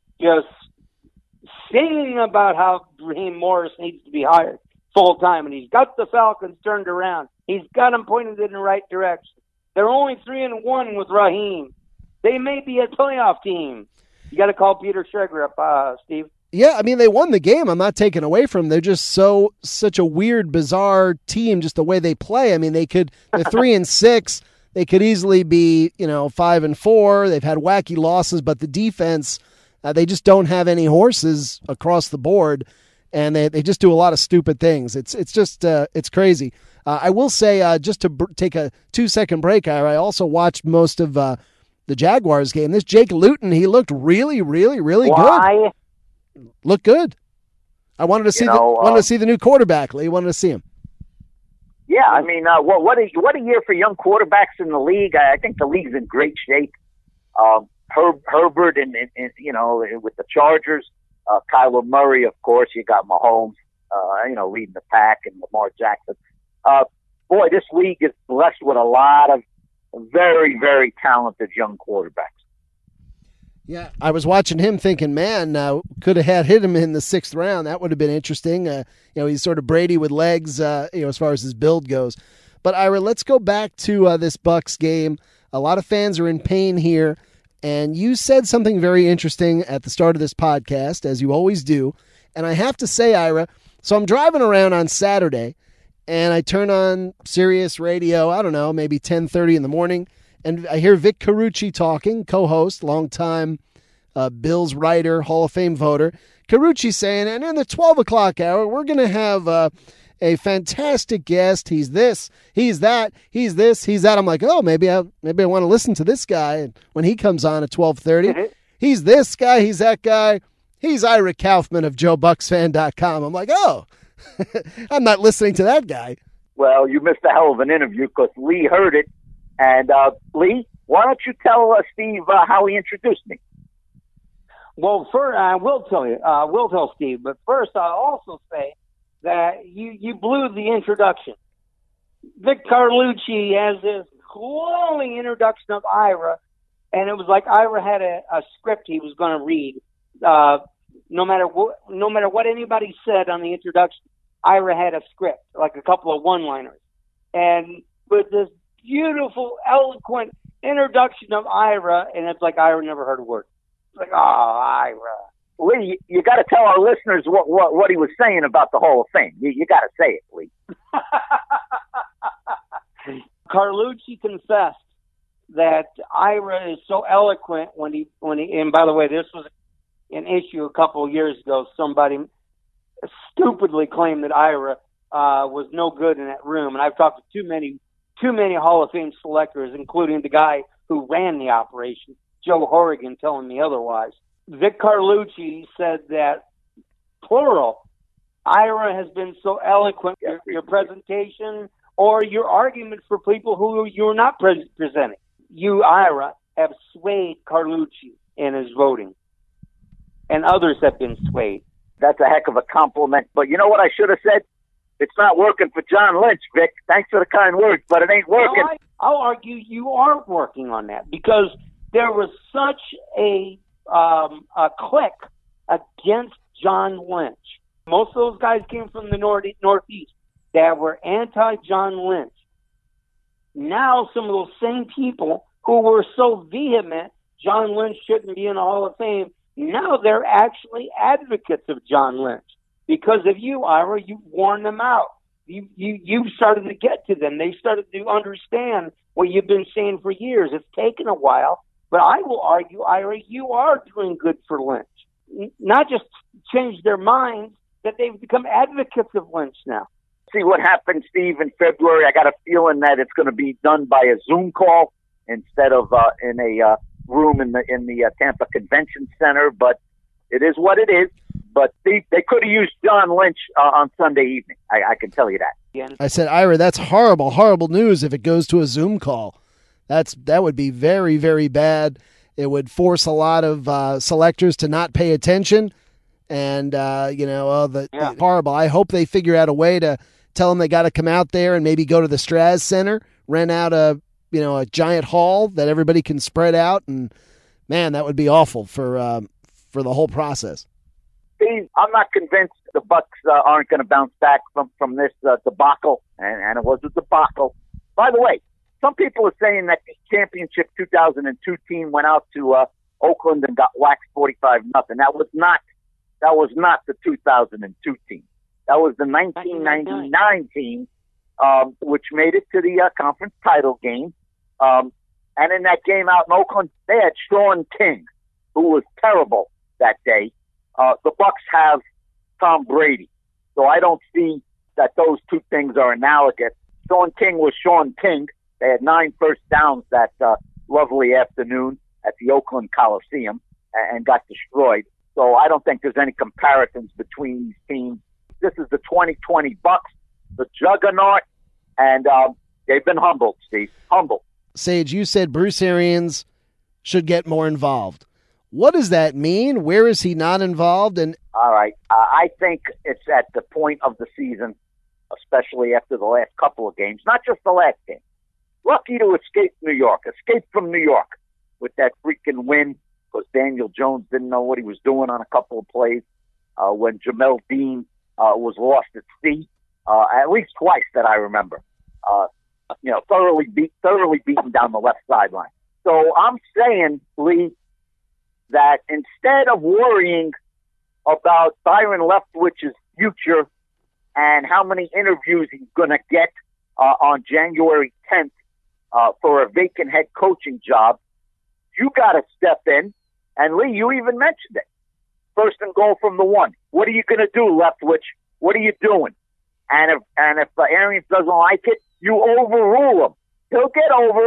Speaker 3: singing about how Raheem Morris needs to be hired full-time, and he's got the Falcons turned around. He's got them pointed in the right direction. They're only 3-1 with Raheem. They may be a playoff team. You got to call Peter Schrager up, Steve.
Speaker 1: Yeah, I mean, they won the game. I'm not taking away from them. They're just such a weird, bizarre team, just the way they play. I mean, they're 3-6. They could easily be, 5-4. They've had wacky losses, but the defense, they just don't have any horses across the board, and they just do a lot of stupid things. It's just it's crazy. I will say, just to take a 2-second break, I also watched most of the Jaguars game. This Jake Luton, he looked really, really, really good. Looked good. I wanted to see the new quarterback. Lee, wanted to see him.
Speaker 2: Yeah, I mean, what a year for young quarterbacks in the league. I think the league's in great shape. Herbert and with the Chargers, Kyler Murray, of course. You got Mahomes, leading the pack, and Lamar Jackson. Boy, this league is blessed with a lot of very, very talented young quarterbacks.
Speaker 1: Yeah, I was watching him thinking, man, could have hit him in the 6th round. That would have been interesting. He's sort of Brady with legs, as far as his build goes. But Ira, let's go back to this Bucs game. A lot of fans are in pain here, and you said something very interesting at the start of this podcast, as you always do. And I have to say, Ira, so I'm driving around on Saturday, and I turn on Sirius Radio, I don't know, maybe 10:30 in the morning, and I hear Vic Carucci talking, co-host, longtime Bills writer, Hall of Fame voter. Carucci saying, and in the 12 o'clock hour, we're going to have a fantastic guest. He's this, he's that, he's this, he's that. I'm like, oh, maybe I want to listen to this guy. And when he comes on at 12:30, he's this guy, he's that guy. He's Ira Kaufman of JoeBucksFan.com. I'm like, oh, I'm not listening to that guy.
Speaker 2: Well, you missed a hell of an interview because Lee heard it. And Lee, why don't you tell Steve how he introduced me?
Speaker 3: Well, first, I will tell you. We'll tell Steve. But first, I'll also say that you blew the introduction. Vic Carlucci has this glowing introduction of Ira, and it was like Ira had a script he was going to read. No matter what anybody said on the introduction, Ira had a script, like a couple of one-liners. And with this beautiful, eloquent introduction of Ira, and it's like Ira never heard a word. It's like, oh, Ira.
Speaker 2: Lee, you got to tell our listeners what he was saying about the Hall of Fame. You got to say it, Lee.
Speaker 3: Carlucci confessed that Ira is so eloquent when he, and by the way, this was an issue a couple of years ago. Somebody stupidly claimed that Ira was no good in that room, and I've talked to too many Hall of Fame selectors, including the guy who ran the operation, Joe Horrigan, telling me otherwise. Vic Carlucci said that, plural, Ira has been so eloquent, your presentation or your argument for people who you're not presenting. You, Ira, have swayed Carlucci in his voting, and others have been swayed.
Speaker 2: That's a heck of a compliment. But you know what I should have said? It's not working for John Lynch, Vic. Thanks for the kind words, but it ain't working.
Speaker 3: Well, I'll argue you are working on that because there was such a click against John Lynch. Most of those guys came from the Northeast that were anti-John Lynch. Now some of those same people who were so vehement, John Lynch shouldn't be in the Hall of Fame, now they're actually advocates of John Lynch. Because of you, Ira, you warned them out. You started to get to them. They started to understand what you've been saying for years. It's taken a while, but I will argue, Ira, you are doing good for Lynch. Not just change their minds, that they've become advocates of Lynch now.
Speaker 2: See what happened, Steve, in February. I got a feeling that it's going to be done by a Zoom call instead of in a room in the Tampa Convention Center. But it is what it is. But Steve, they could have used John Lynch on Sunday evening. I can tell you that.
Speaker 1: I said, Ira, that's horrible, horrible news if it goes to a Zoom call. That would be very, very bad. It would force a lot of selectors to not pay attention. And, horrible. I hope they figure out a way to tell them they got to come out there and maybe go to the Straz Center, rent out a giant hall that everybody can spread out. And, man, that would be awful for the whole process.
Speaker 2: Steve, I'm not convinced the Bucks aren't going to bounce back from this debacle, and it was a debacle. By the way, some people are saying that the championship 2002 team went out to Oakland and got waxed 45-0. That was not the 2002 team. That was the 1999 team, which made it to the conference title game. And in that game out in Oakland, they had Sean King, who was terrible that day. The Bucks have Tom Brady, so I don't see that those two things are analogous. Sean King was Sean King. They had 9 first downs that lovely afternoon at the Oakland Coliseum and got destroyed. So I don't think there's any comparisons between these teams. This is the 2020 Bucks, the juggernaut, and they've been humbled, Steve. Humbled.
Speaker 1: Sage, you said Bruce Arians should get more involved. What does that mean? Where is he not involved? And
Speaker 2: all right, I think it's at the point of the season, especially after the last couple of games, not just the last game. Lucky to escape from New York with that freaking win, because Daniel Jones didn't know what he was doing on a couple of plays. When Jamel Dean was lost at sea, at least twice that I remember. Thoroughly beaten down the left sideline. So I'm saying, Lee, that instead of worrying about Byron Leftwich's future and how many interviews he's going to get on January 10th for a vacant head coaching job, you got to step in. And, Lee, you even mentioned it. First and goal from the 1. What are you going to do, Leftwich? What are you doing? And if Arians doesn't like it, you overrule him. He'll get over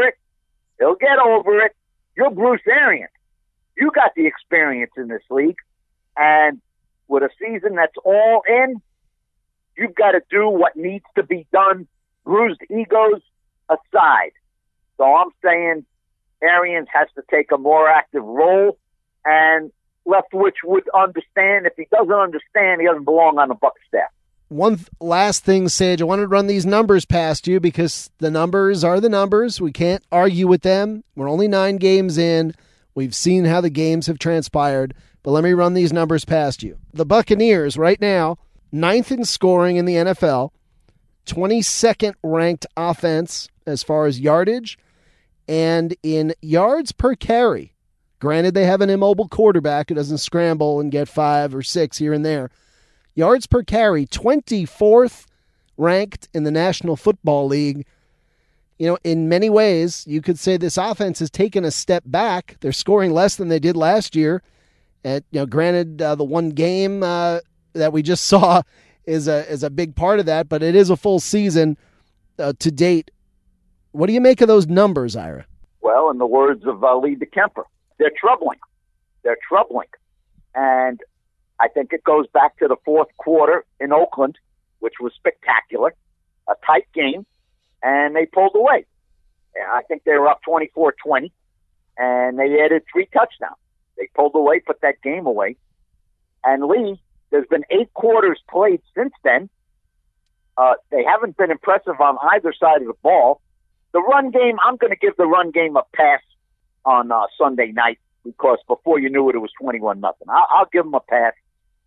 Speaker 2: it. You're Bruce Arians. You got the experience in this league. And with a season that's all in, you've got to do what needs to be done, bruised egos aside. So I'm saying Arians has to take a more active role, and Leftwich would understand. If he doesn't understand, he doesn't belong on the Bucs staff.
Speaker 1: One last thing, Sage, I wanted to run these numbers past you because the numbers are the numbers. We can't argue with them. We're only 9 games in. We've seen how the games have transpired, but let me run these numbers past you. The Buccaneers right now, 9th in scoring in the NFL, 22nd ranked offense as far as yardage, and in yards per carry. Granted, they have an immobile quarterback who doesn't scramble and get 5 or 6 here and there. Yards per carry, 24th ranked in the National Football League. In many ways, you could say this offense has taken a step back. They're scoring less than they did last year. And, granted, the one game that we just saw is a big part of that, but it is a full season to date. What do you make of those numbers, Ira?
Speaker 2: Well, in the words of Lee DeKemper, they're troubling. They're troubling. And I think it goes back to the fourth quarter in Oakland, which was spectacular, a tight game, and they pulled away. I think they were up 24-20, and they added 3 touchdowns. They pulled away, put that game away. And Lee, there's been 8 quarters played since then. They haven't been impressive on either side of the ball. The run game, I'm going to give the run game a pass on Sunday night because before you knew it, it was 21-0. I'll give them a pass.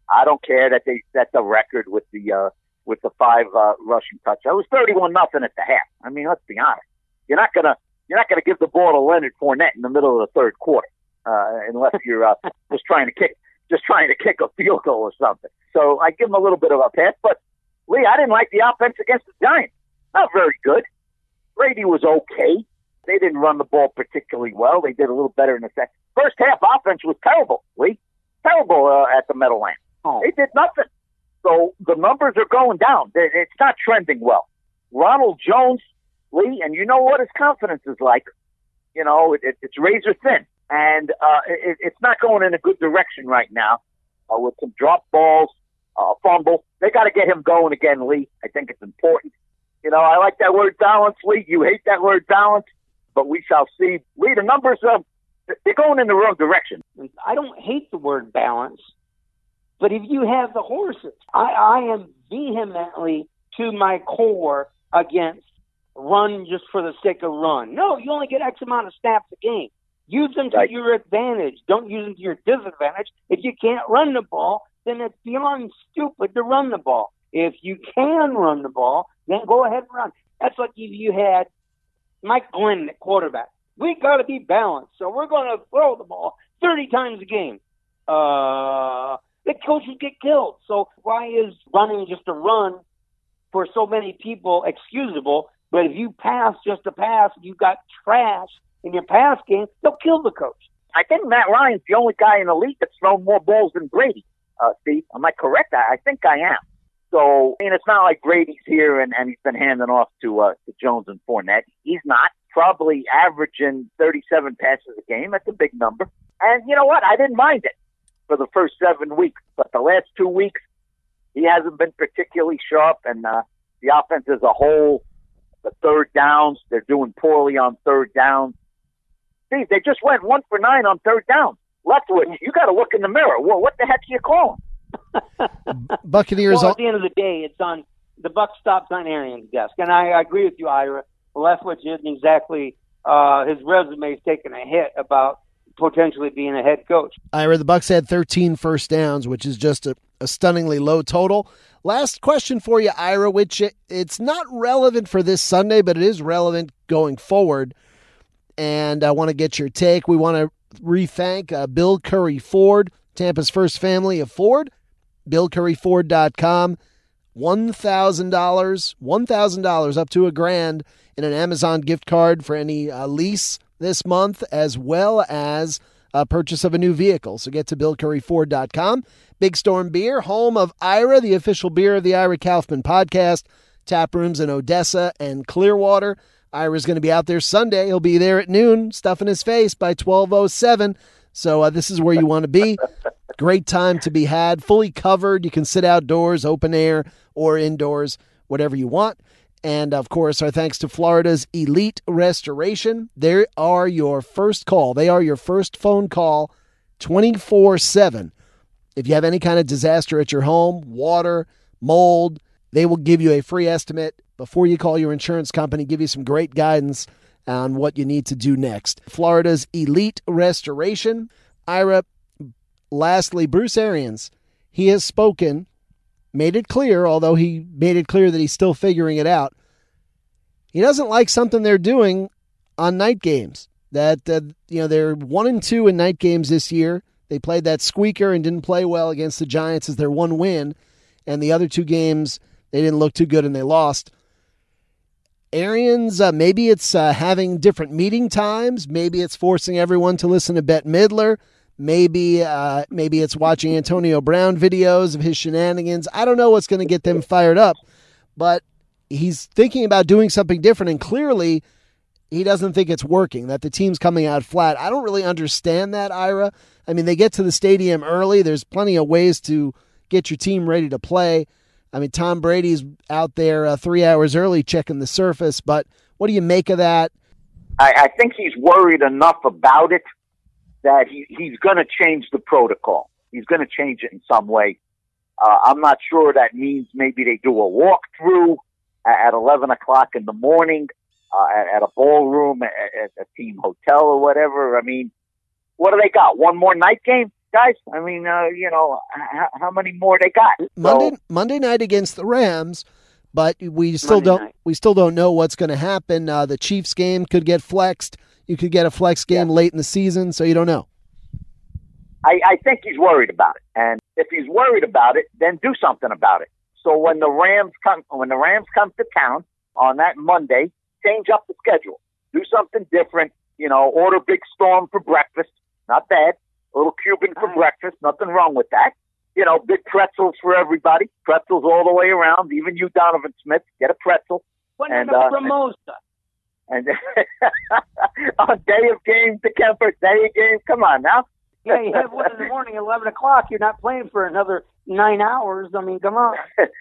Speaker 2: I don't care that they set the record with the 5 rushing touchdowns. It was 31-0 at the half. I mean, let's be honest. You're not gonna give the ball to Leonard Fournette in the middle of the third quarter, unless you're just trying to kick a field goal or something. So I give them a little bit of a pass. But Lee, I didn't like the offense against the Giants. Not very good. Brady was okay. They didn't run the ball particularly well. They did a little better in the second. First half offense was terrible, Lee. Terrible at the Meadowlands. Oh. They did nothing. So the numbers are going down. It's not trending well. Ronald Jones, Lee, and you know what his confidence is like. You know, it's razor thin. And it's not going in a good direction right now with some drop balls, fumble. They got to get him going again, Lee. I think it's important. You know, I like that word balance, Lee. You hate that word balance, but we shall see. Lee, the numbers, they're going in the wrong direction.
Speaker 3: I don't hate the word balance, but if you have the horses, I am vehemently to my core against run just for the sake of run. No, you only get X amount of snaps a game. Use them to your advantage. Don't use them to your disadvantage. If you can't run the ball, then it's beyond stupid to run the ball. If you can run the ball, then go ahead and run. That's like if you had Mike Glenn at quarterback. We got to be balanced, so we're going to throw the ball 30 times a game. The coaches get killed. So why is running just a run for so many people excusable? But if you pass just a pass, you got trash in your pass game, they'll kill the coach.
Speaker 2: I think Matt Ryan's the only guy in the league that's thrown more balls than Brady, Steve. Am I correct? I think I am. So, I mean, it's not like Brady's here and he's been handing off to Jones and Fournette. He's not. Probably averaging 37 passes a game. That's a big number. And you know what? I didn't mind it for the first 7 weeks. But the last 2 weeks, he hasn't been particularly sharp. And the offense as a whole, the third downs, they're doing poorly on third downs. Steve, they just went 1 for 9 on third down. Leftwich, you got to look in the mirror. Well, what the heck are you calling?
Speaker 1: Buccaneers.
Speaker 3: Well, at the end of the day, it's on the buck stops on Arians' desk, and I agree with you, Ira. Leftwich isn't exactly his resume's taking a hit about potentially being a head coach.
Speaker 1: Ira, the Bucs had 13 first downs, which is just a stunningly low total. Last question for you, Ira, which it's not relevant for this Sunday, but it is relevant going forward. And I want to get your take. We want to re-thank Bill Curry Ford, Tampa's first family of Ford. BillCurryFord.com. $1,000 up to $1,000 in an Amazon gift card for any lease this month, as well as a purchase of a new vehicle. So get to BillCurryFord.com. Big Storm Beer, home of Ira, the official beer of the Ira Kaufman podcast. Tap rooms in Odessa and Clearwater. Ira's going to be out there Sunday. He'll be there at noon, stuffing his face by 12:07. So this is where you want to be. Great time to be had, fully covered. You can sit outdoors, open air, or indoors, whatever you want. And, of course, our thanks to Florida's Elite Restoration. They are your first call. They are your first phone call 24/7. If you have any kind of disaster at your home, water, mold, they will give you a free estimate before you call your insurance company, give you some great guidance on what you need to do next. Florida's Elite Restoration. Ira, lastly, Bruce Arians, he has spoken, made it clear, although he made it clear that he's still figuring it out. He doesn't like something they're doing on night games. That they're 1-2 in night games this year. They played that squeaker and didn't play well against the Giants as their one win, and the other 2 games they didn't look too good and they lost. Arians, maybe it's having different meeting times. Maybe it's forcing everyone to listen to Bette Midler. Maybe it's watching Antonio Brown videos of his shenanigans. I don't know what's going to get them fired up, but he's thinking about doing something different, and clearly he doesn't think it's working, that the team's coming out flat. I don't really understand that, Ira. I mean, they get to the stadium early. There's plenty of ways to get your team ready to play. I mean, Tom Brady's out there 3 hours early checking the surface, but what do you make of that?
Speaker 2: I think he's worried enough about it that he's going to change the protocol. He's going to change it in some way. I'm not sure that means maybe they do a walkthrough at 11 o'clock in the morning at a ballroom, at a team hotel or whatever. I mean, what do they got? One more night game? guys? I mean, how many more they got?
Speaker 1: Monday night against the Rams, but we still
Speaker 3: Monday night.
Speaker 1: don't know what's going to happen. The Chiefs game could get flexed. You could get a flex game late in the season, so you don't know.
Speaker 2: I think he's worried about it, and if he's worried about it, then do something about it. So when the Rams come to town on that Monday, change up the schedule. Do something different. Order Big Storm for breakfast. Not bad. A little Cuban for breakfast. Nothing wrong with that. Big pretzels for everybody. Pretzels all the way around. Even you, Donovan Smith, get a pretzel.
Speaker 3: Banana Formosa.
Speaker 2: And on day of game to Kemper, day of game. Come on now.
Speaker 3: Yeah, you have one in the morning, 11 o'clock. You're not playing for another 9 hours. I mean, come on.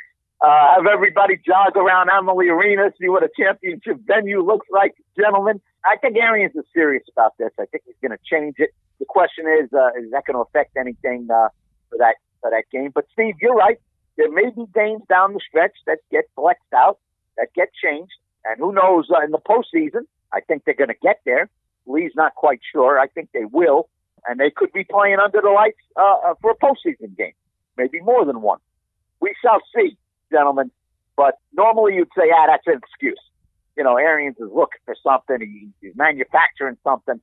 Speaker 2: Have everybody jog around Amalie Arena, see what a championship venue looks like, gentlemen. I think Arians is serious about this. I think he's going to change it. The question is that going to affect anything for that game? But Steve, you're right. There may be games down the stretch that get flexed out, that get changed, and who knows in the postseason? I think they're going to get there. Lee's not quite sure. I think they will, and they could be playing under the lights for a postseason game, maybe more than one. We shall see, gentlemen. But normally you'd say, that's an excuse. Arians is looking for something. He's manufacturing something.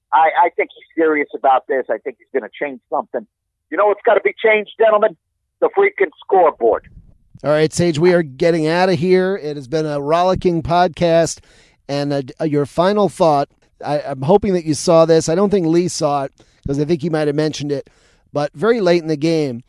Speaker 2: I think he's serious about this. I think he's going to change something. What's got to be changed, gentlemen? The freaking scoreboard.
Speaker 1: All right, Sage, we are getting out of here. It has been a rollicking podcast. And your final thought, I'm hoping that you saw this. I don't think Lee saw it because I think he might have mentioned it. But very late in the game,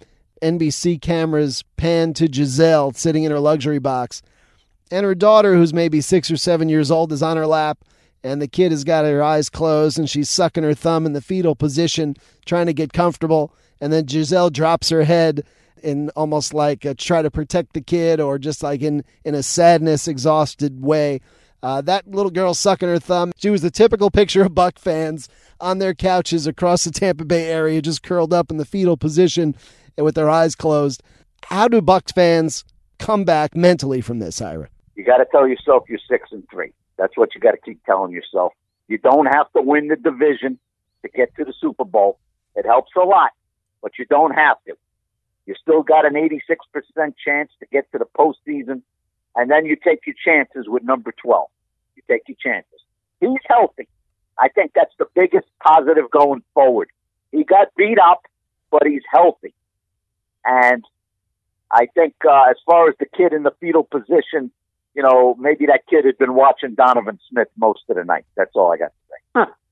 Speaker 1: NBC cameras pan to Giselle sitting in her luxury box. And her daughter, who's maybe 6 or 7 years old, is on her lap. And the kid has got her eyes closed and she's sucking her thumb in the fetal position, trying to get comfortable. And then Giselle drops her head in almost like try to protect the kid or just like in a sadness, exhausted way. That little girl sucking her thumb, she was the typical picture of Buck fans on their couches across the Tampa Bay area, just curled up in the fetal position and with their eyes closed. How do Bucs fans come back mentally from this, Ira?
Speaker 2: You got to tell yourself you're 6-3. That's what you got to keep telling yourself. You don't have to win the division to get to the Super Bowl. It helps a lot, but you don't have to. You still got an 86% chance to get to the postseason, and then you take your chances with number 12. You take your chances. He's healthy. I think that's the biggest positive going forward. He got beat up, but he's healthy. And I think as far as the kid in the fetal position, maybe that kid had been watching Donovan Smith most of the night. That's all I got to say.